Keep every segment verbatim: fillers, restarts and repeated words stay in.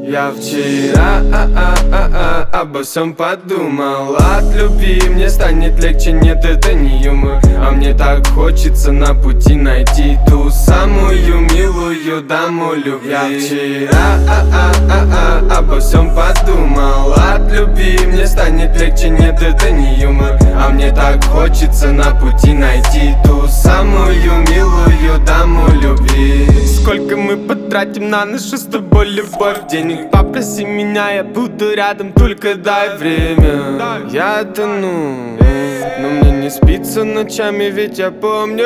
Я вчера а -а -а -а, обо всем подумал. От любви мне станет легче, нет, это не юмор. А мне так хочется на пути найти ту самую милую даму любви. Я вчера а -а -а -а, обо всем подумал. От любви мне станет легче, нет, это не юмор. А мне так хочется на пути найти ту самую милую даму любви. Сколько мы потратим на нашу с тобой любовь? Денег попроси меня, я буду рядом, только дай время. Я тону, но мне не спится ночами, ведь я помню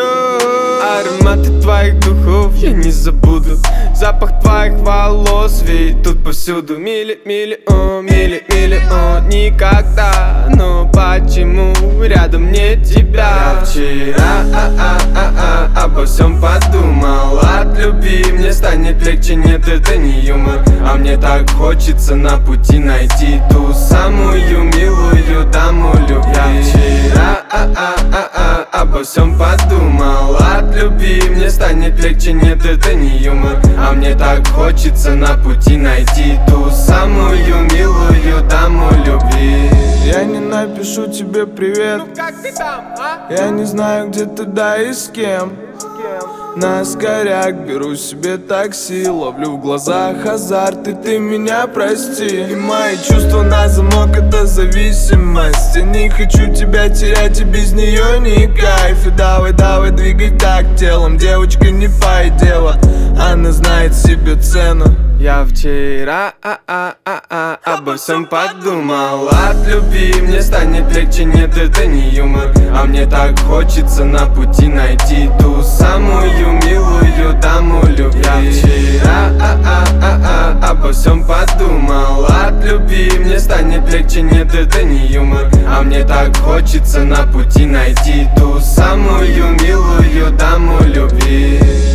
ароматы твоих духов, я не забуду. Запах твоих волос, ведь тут повсюду. Мили, миллион, мили, миллион, никогда. Но почему рядом нет тебя? Я вчера а -а -а -а, обо всем подумал. От любви мне станет легче, нет, это не юмор. А мне так хочется на пути найти ту самую милую даму любви. Я вчера а -а -а -а, обо всем подумал. От любви мне станет легче, нет, это не юмор. А мне так хочется на пути найти ту самую милую даму любви. Я не напишу тебе привет, Ну как ты там, а? я не знаю, где ты, да и с кем. На скоряк беру себе такси, ловлю в глазах азарт, и ты меня прости. И мои чувства на замок — это зависимость. Я не хочу тебя терять, и без нее не кайф. И давай, давай, двигай так телом, девочка, не пай дело, она знает себе цену. Я вчера а -а -а -а, обо всем подумал. От любви мне станет легче, нет, это не юмор. А мне так хочется на пути найти ту самую милую даму любви. Я вчера а -а -а -а, обо всем подумал. От любви мне станет легче, нет, это не юмор. А мне так хочется на пути найти ту самую милую даму любви.